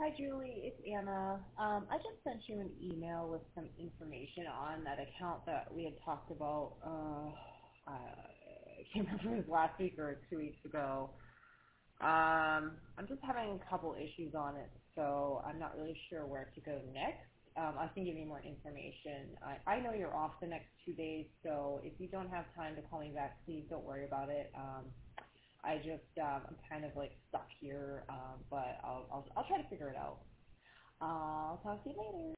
Hi, Julie. It's Anna. I just sent you an email with some information on that account that we had talked about. I can't remember if it was last week or 2 weeks ago. I'm just having a couple issues on it, so I'm not really sure where to go next. I can give you more information. I know you're off the next 2 days, so if you don't have time to call me back, please don't worry about it. I'm kind of like stuck here, but I'll try to figure it out. I'll talk to you later.